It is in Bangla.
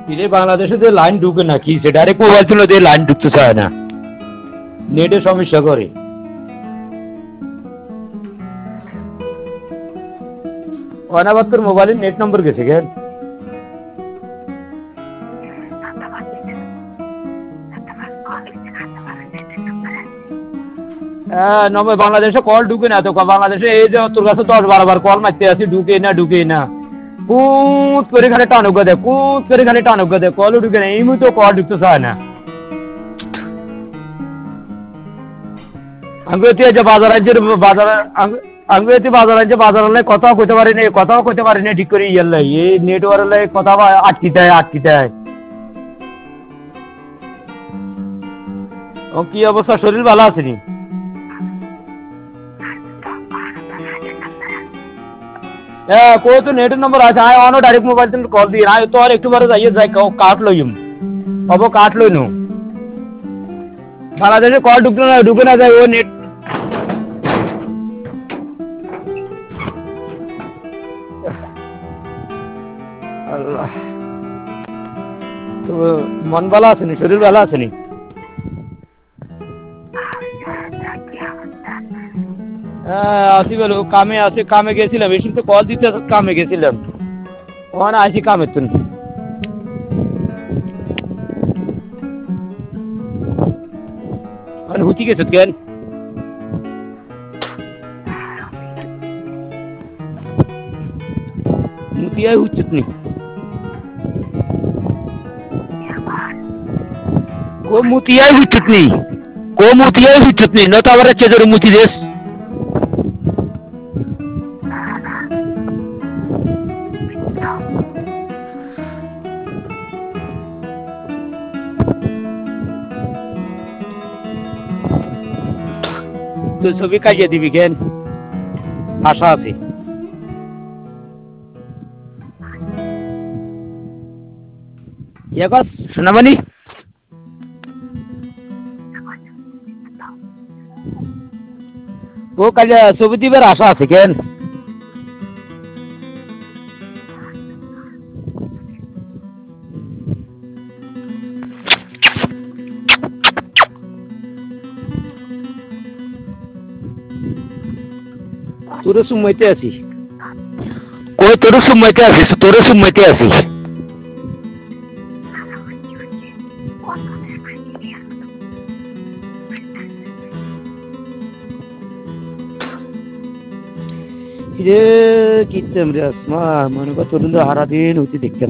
ইরে বাংলাদেশে যে লাইন ঢুকে না কি সে ডাইরেক্ট মোবাইল ছিল যে লাইন ঢুকতে চায় না, নেটের সমস্যা করে। অনাবাদ তোর মোবাইলের নেট নম্বর গেছে কেন? হ্যাঁ নম্বর বাংলাদেশে কল ঢুকে না তো, বাংলাদেশে এই যে তোর কাছে 10-12 বার কল মারতে আছি, ঢুকে না কুত করে খালি টানুক দেয়, কুত করে খালি টানুক দেয়, কলও ঢুকে না, এই মুহূর্তে কল ঢুকতে চায় না। আমি যে বাজার আনছে বাজার, আমি বাজার আনছে বাজার কথাও কইতে পারি না ঠিক করে ইয়ার লাই এই নেটওয়ার্ক কথা আটকি দেয়। ও কি অবস্থা, শরীর ভালো আছে নি? হ্যাঁ কই তো নেটের নম্বর আছে, আয় অনো ডাইরেক্ট মোবাইল থেকে কল দিয়ে আয় তো, আর একটু বারে যাই কাট লইম কাট লইনু। বাংলাদেশে কল ঢুকে না যায় ও নেট। আল্লাহ, তো মন ভালো আছে নি, শরীর ভালো আছে নি? হ্যাঁ আসি বলো, কামে গেছিলাম, এই তো কল দিতে কামে গেছিলাম, ওখানে আসি কামের তো। হুতি গেছ কেন? মুতিয়াই হুচ্ছিস নি? মুতিয়াই হুচ্ছিস নি না তো আবার চেজরে মুতি দেশ। তো ছবি কাজিয়ে দিবি কেন? আশা আছে। শোনাবানি ও কাজ ছবি দিবার আশা আছে কেন? তোরে সুমাইতে আছি, কই তোরে সুমাইতে আছি। রে কিতাম রে আসমা, মনে কর তোর হারা দিন হইতে দেখতাম।